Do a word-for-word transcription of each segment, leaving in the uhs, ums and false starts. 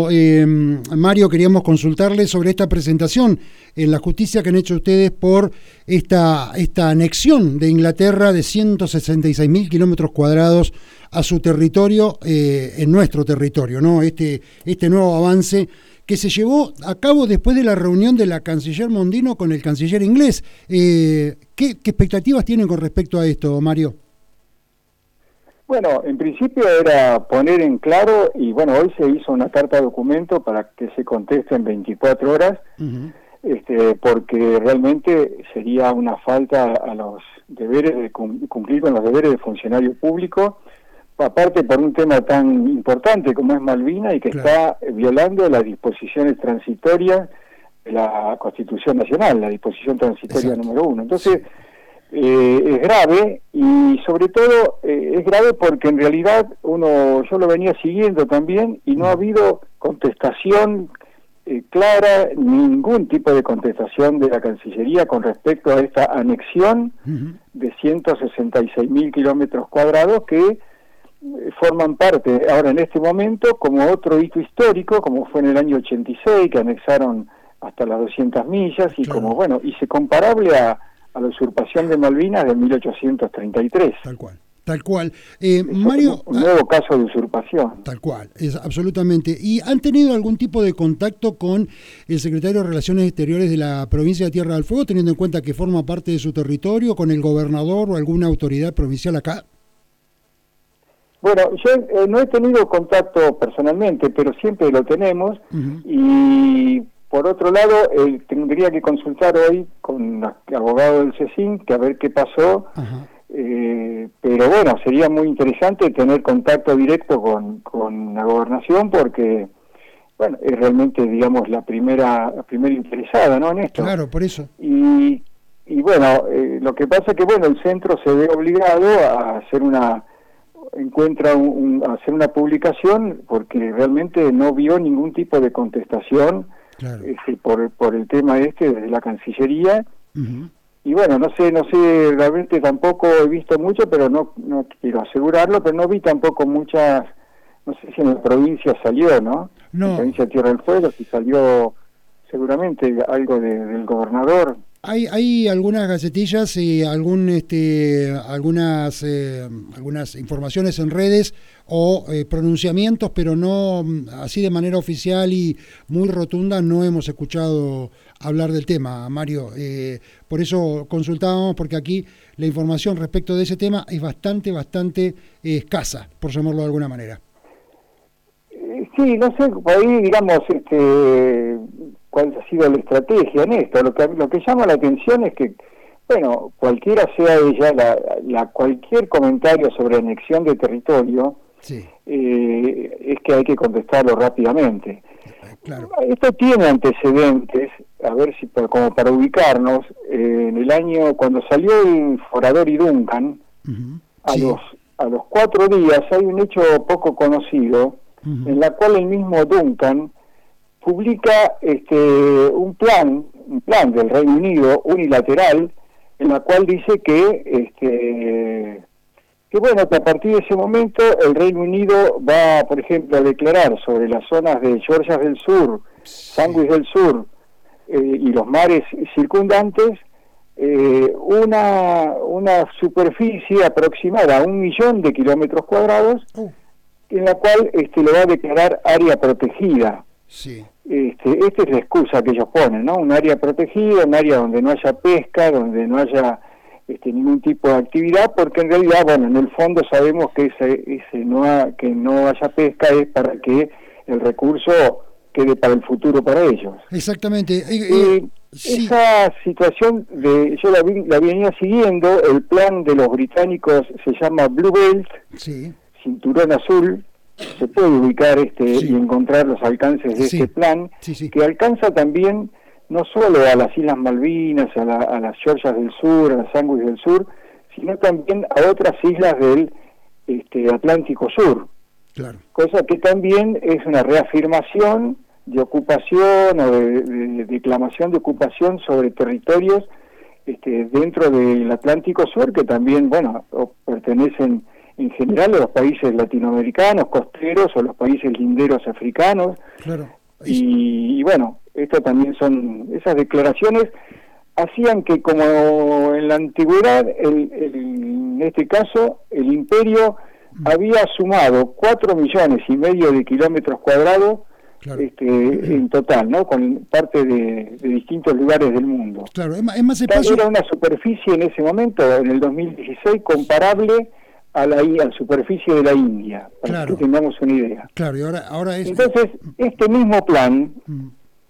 eso, eh, Mario, queríamos consultarle sobre esta presentación en la justicia que han hecho ustedes por esta, esta anexión de Inglaterra de ciento sesenta y seis mil kilómetros cuadrados a su territorio, eh, en nuestro territorio, ¿no? Este, este nuevo avance que se llevó a cabo después de la reunión de la canciller Mondino con el canciller inglés. Eh, ¿qué, ¿Qué expectativas tienen con respecto a esto, Mario? Bueno, en principio era poner en claro, y bueno, hoy se hizo una carta de documento para que se conteste en veinticuatro horas, uh-huh. este, porque realmente sería una falta a los deberes de cumplir con los deberes de funcionario público, aparte por un tema tan importante como es Malvinas y que claro. está violando las disposiciones transitorias de la Constitución Nacional, la disposición transitoria Exacto. número uno. Entonces, eh, es grave y sobre todo eh, es grave porque en realidad uno, yo lo venía siguiendo también y no ha habido contestación eh, clara, ningún tipo de contestación de la Cancillería con respecto a esta anexión uh-huh. de ciento sesenta y seis mil kilómetros cuadrados que forman parte ahora en este momento como otro hito histórico, como fue en el año ochenta y seis, que anexaron hasta las doscientas millas, y claro. como bueno, y se comparable a, a la usurpación de Malvinas de mil ochocientos treinta y tres. Tal cual. Tal cual. Eh, Mario, un nuevo ah, caso de usurpación. Tal cual, es absolutamente. ¿Y han tenido algún tipo de contacto con el secretario de Relaciones Exteriores de la provincia de Tierra del Fuego, teniendo en cuenta que forma parte de su territorio, con el gobernador o alguna autoridad provincial acá? Bueno, yo eh, no he tenido contacto personalmente, pero siempre lo tenemos, uh-huh. y por otro lado, eh, tendría que consultar hoy con el abogado del CECIN, que a ver qué pasó, uh-huh. eh, pero bueno, sería muy interesante tener contacto directo con, con la gobernación, porque, bueno, es realmente, digamos, la primera, la primera interesada, ¿no?, en esto. Claro, por eso. Y, y bueno, eh, lo que pasa es que, bueno, el centro se ve obligado a hacer una... encuentra un, un, hacer una publicación porque realmente no vio ningún tipo de contestación claro. este, por, por el tema este de la Cancillería. Uh-huh. Y bueno, no sé, no sé, realmente tampoco he visto mucho, pero no, no quiero asegurarlo, pero no vi tampoco muchas, no sé si en la provincia salió, ¿no? No. En la provincia de Tierra del Fuego, si salió seguramente algo de, del gobernador. Hay, hay algunas gacetillas y algún, este, algunas, eh, algunas informaciones en redes o eh, pronunciamientos, pero no así de manera oficial y muy rotunda. No hemos escuchado hablar del tema, Mario. Eh, por eso consultábamos, porque aquí la información respecto de ese tema es bastante, bastante eh, escasa, por llamarlo de alguna manera. Sí, no sé, por ahí, digamos, este... cuál ha sido la estrategia en esto. Lo que lo que llama la atención es que, bueno, cualquiera sea ella, la, la cualquier comentario sobre anexión de territorio, sí. eh, es que hay que contestarlo rápidamente. Claro. Esto tiene antecedentes, a ver si como para ubicarnos, eh, en el año, cuando salió el Forador y Duncan, uh-huh. a, sí. los, a los cuatro días hay un hecho poco conocido, uh-huh. en la cual el mismo Duncan publica este un plan, un plan del Reino Unido unilateral, en la cual dice que este que bueno, que a partir de ese momento el Reino Unido va, por ejemplo, a declarar sobre las zonas de Georgias del Sur, Sandwich del Sur eh, y los mares circundantes eh, una una superficie aproximada a un millón de kilómetros cuadrados, uh. en la cual este le va a declarar área protegida. Sí. Este, esta es la excusa que ellos ponen, ¿no? Un área protegida, un área donde no haya pesca, donde no haya este, ningún tipo de actividad, porque en realidad, bueno, en el fondo sabemos que ese, ese no ha, que no haya pesca es para que el recurso quede para el futuro para ellos. Exactamente. Eh, eh, sí. Esa situación, de yo la, vi, la venía siguiendo, el plan de los británicos se llama Blue Belt, sí. cinturón azul. Se puede ubicar este sí. y encontrar los alcances de sí. este plan, sí, sí. que alcanza también no solo a las Islas Malvinas, a, la, a las Georgias del Sur, a las Sandwich del Sur, sino también a otras islas del este, Atlántico Sur. Claro. Cosa que también es una reafirmación de ocupación o de, de, de declamación de ocupación sobre territorios este, dentro del Atlántico Sur, que también, bueno, pertenecen en general a los países latinoamericanos, costeros, o los países linderos africanos, Claro. Y, y bueno, esto también son, esas declaraciones hacían que, como en la antigüedad, el, el, en este caso, el imperio mm. había sumado cuatro millones y medio de kilómetros cuadrados, claro. este, en total, ¿no? Con parte de, de distintos lugares del mundo. Claro, es más, es más espacio... Era una superficie en ese momento, en el dos mil dieciséis, comparable a la, a la superficie de la India, para claro. que tengamos una idea. Claro, y ahora, ahora es... Entonces, este mismo plan, mm.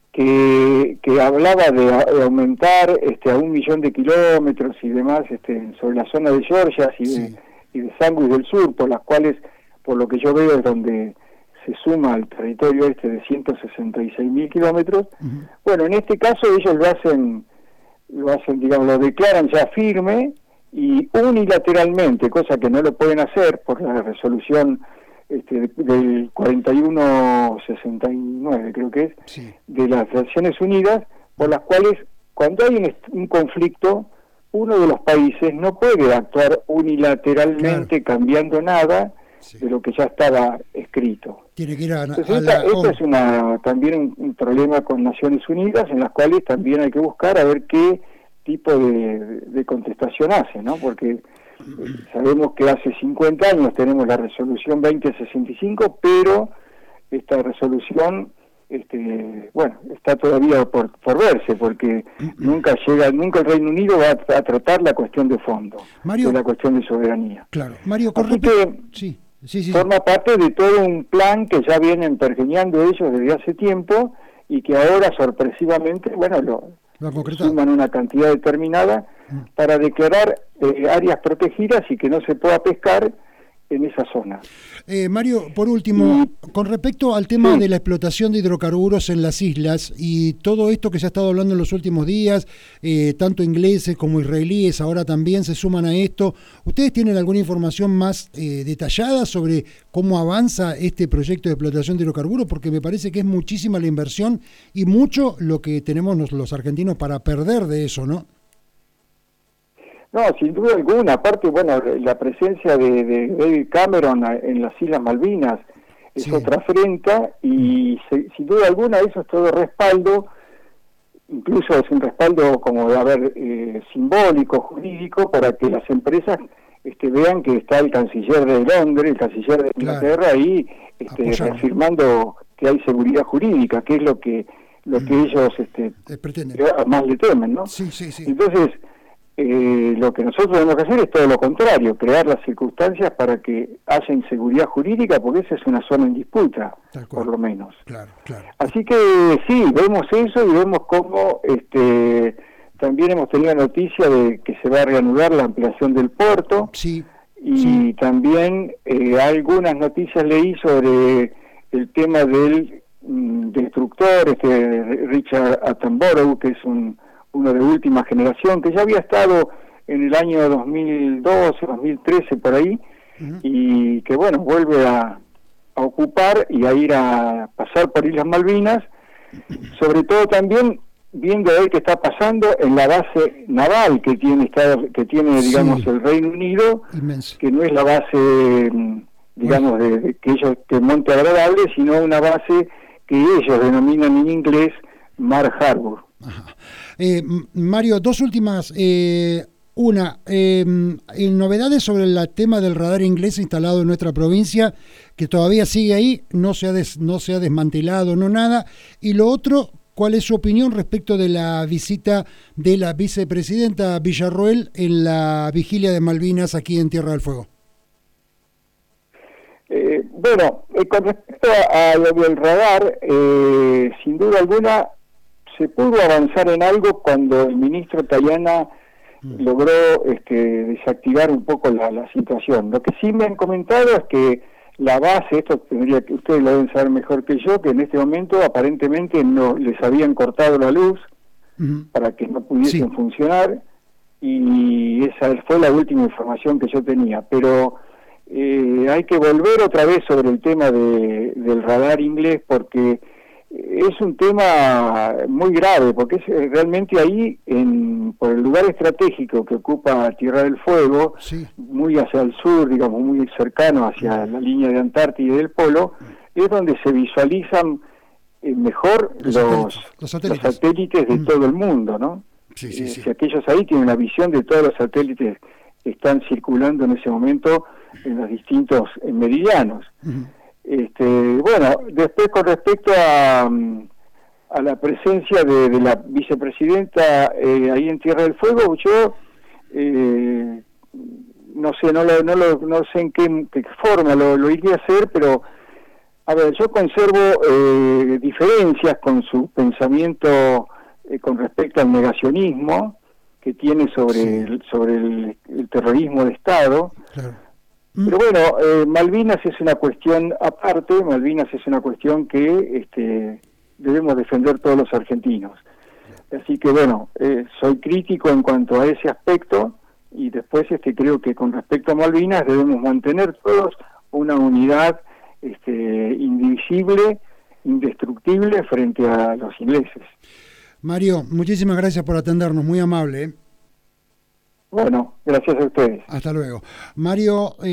que, que hablaba de, de aumentar este, a un millón de kilómetros y demás este, sobre la zona de Georgia y de, sí. y de Sandwich del Sur, por las cuales, por lo que yo veo, es donde se suma al territorio este de ciento sesenta y seis mil kilómetros. Uh-huh. Bueno, en este caso ellos lo hacen, lo hacen, digamos, lo declaran ya firme y unilateralmente, cosa que no lo pueden hacer por la resolución este, del cuarenta y uno sesenta y nueve, creo que es, sí. de las Naciones Unidas, por las cuales cuando hay un, un conflicto, uno de los países no puede actuar unilateralmente, claro. cambiando nada, sí. de lo que ya estaba escrito. Tiene que ir a, Entonces, a esta, la... Esto es una, también un, un problema con Naciones Unidas, en las cuales también hay que buscar a ver qué tipo de, de contestación hace, ¿no? Porque eh, sabemos que hace cincuenta años tenemos la resolución veinte sesenta y cinco, pero esta resolución, este, bueno, está todavía por, por verse, porque nunca llega, nunca el Reino Unido va a, a tratar la cuestión de fondo, Mario, de la cuestión de soberanía. Claro, Mario, con Así que sí, sí, sí, forma sí. parte de todo un plan que ya vienen pergeñando ellos desde hace tiempo y que ahora sorpresivamente, bueno, lo, lo suman una cantidad determinada mm. para declarar eh, áreas protegidas y que no se pueda pescar en esa zona. Eh, Mario, por último, y, con respecto al tema sí. de la explotación de hidrocarburos en las islas y todo esto que se ha estado hablando en los últimos días, eh, tanto ingleses como israelíes ahora también se suman a esto, ¿ustedes tienen alguna información más eh, detallada sobre cómo avanza este proyecto de explotación de hidrocarburos? Porque me parece que es muchísima la inversión y mucho lo que tenemos los, los argentinos para perder de eso, ¿no? No, sin duda alguna. Aparte, bueno, la presencia de, de David Cameron en las Islas Malvinas es sí. otra afrenta y se, sin duda alguna eso es todo respaldo, incluso es un respaldo como de haber eh, simbólico, jurídico, para que las empresas este, vean que está el canciller de Londres, el canciller de Inglaterra claro. ahí este, reafirmando que hay seguridad jurídica, que es lo que lo que mm. ellos este, pretenden. Más le temen, ¿no? Sí, sí, sí. Entonces, Eh, lo que nosotros tenemos que hacer es todo lo contrario, crear las circunstancias para que haya inseguridad jurídica, porque esa es una zona en disputa, por lo menos. Claro, claro. Así que sí, vemos eso y vemos cómo este, también hemos tenido noticia de que se va a reanudar la ampliación del puerto. Sí. Y sí. también eh, algunas noticias leí sobre el tema del mm, destructor, este Richard Attenborough, que es un uno de última generación, que ya había estado en el año dos mil doce, dos mil trece, por ahí, uh-huh. y que, bueno, vuelve a, a ocupar y a ir a pasar por Islas Malvinas, sobre todo también viendo a ver qué está pasando en la base naval que tiene, Estado, que tiene digamos, sí. el Reino Unido, Inmenso. Que no es la base, digamos, de, de que ellos que Monte Agradable, sino una base que ellos denominan en inglés Mar Harbor. Ajá. Eh, Mario, dos últimas. Eh, una, eh, novedades sobre el tema del radar inglés instalado en nuestra provincia, que todavía sigue ahí, no se ha, des, no se ha desmantelado, no nada. Y lo otro, ¿cuál es su opinión respecto de la visita de la vicepresidenta Villarroel en la vigilia de Malvinas aquí en Tierra del Fuego? Eh, bueno, eh, con respecto a, a lo del radar, eh, sin duda alguna, se pudo avanzar en algo cuando el ministro Tayana mm. logró este, desactivar un poco la, la situación. Lo que sí me han comentado es que la base, esto tendría que ustedes lo deben saber mejor que yo, que en este momento aparentemente no les habían cortado la luz mm. para que no pudiesen sí. funcionar, y esa fue la última información que yo tenía. Pero eh, hay que volver otra vez sobre el tema de, del radar inglés, porque es un tema muy grave, porque es realmente ahí, en, por el lugar estratégico que ocupa Tierra del Fuego, sí. muy hacia el sur, digamos, muy cercano hacia la línea de Antártida y del Polo, es donde se visualizan eh, mejor los, los, los, satélites. los satélites de mm. todo el mundo, ¿no? Sí, sí, eh, sí. Si aquellos ahí tienen la visión de todos los satélites que están circulando en ese momento en los distintos en meridianos. Uh-huh. Este, bueno, después con respecto a, a la presencia de, de la vicepresidenta eh, ahí en Tierra del Fuego, yo eh, no sé, no lo, no lo, no sé en qué, qué forma lo, lo iría a hacer, pero a ver, yo conservo eh, diferencias con su pensamiento eh, con respecto al negacionismo que tiene sobre sí. el, sobre el, el terrorismo de Estado. Claro. Mm. Pero bueno, eh, Malvinas es una cuestión aparte, Malvinas es una cuestión que este, debemos defender todos los argentinos. Así que bueno, eh, soy crítico en cuanto a ese aspecto, y después este creo que con respecto a Malvinas debemos mantener todos una unidad este, indivisible, indestructible frente a los ingleses. Mario, muchísimas gracias por atendernos, muy amable. ¿eh? Bueno, gracias a ustedes. Hasta luego. Mario... Eh...